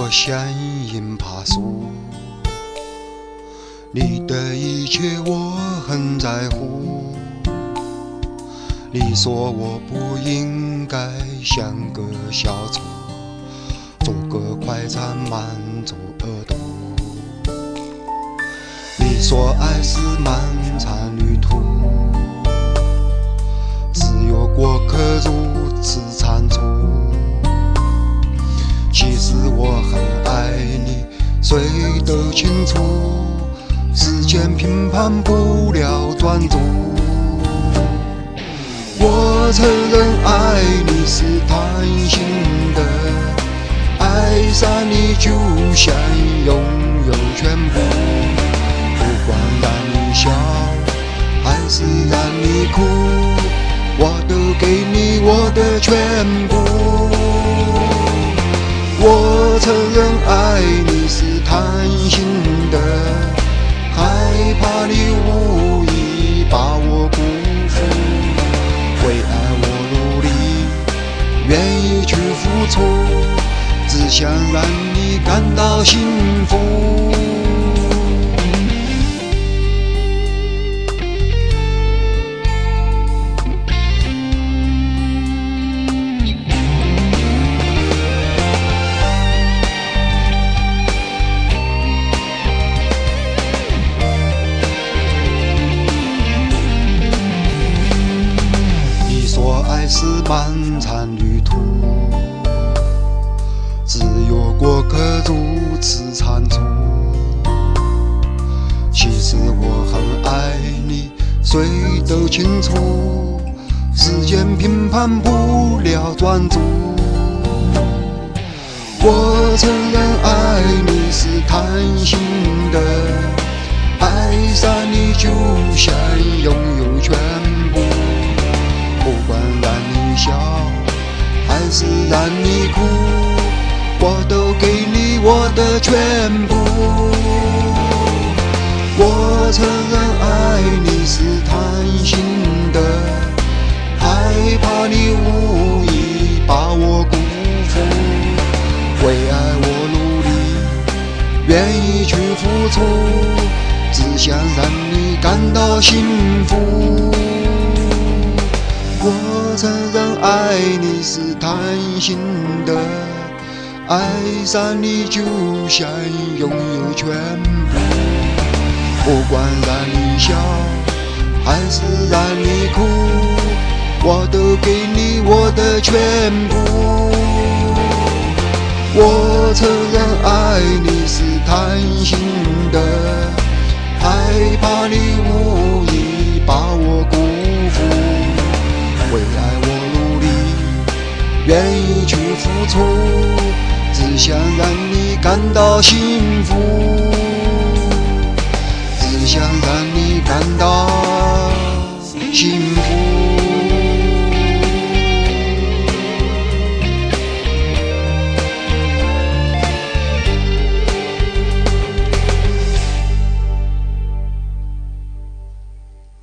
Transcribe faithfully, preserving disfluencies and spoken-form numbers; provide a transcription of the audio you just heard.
我像樱爬树，你的一切我很在乎。你说我不应该像个小丑，做个快餐满足儿童。你说爱是漫长旅途，只有过客如此仓促。其实我很爱你，谁都清楚，时间评判不了专注。我承认爱你是贪心的，爱上你就想拥有全部，不管让你笑还是让你哭，我都给你我的全部。我承认爱你是贪心的，害怕你无意把我辜负，为爱我努力，愿意去付出，只想让你感到幸福。爱是漫长旅途，只有过客如此仓促。其实我很爱你，谁都清楚，时间评判不了专注。我承认爱你是贪心的，爱上你就想拥有全部，不管让你笑还是让你哭，我都给你我的全部。我承认爱你是贪心的，害怕你无意把我辜负，为爱我努力，愿意去付出，只想让你感到幸福。我承认爱你是贪心的，爱上你就想拥有全部，不管让你笑还是让你哭，我都给你我的全部。我承认爱你是贪心的，害怕你无意把我辜负，为爱我努力，愿意去付出，只想让你感到幸福，只想让你感到幸福。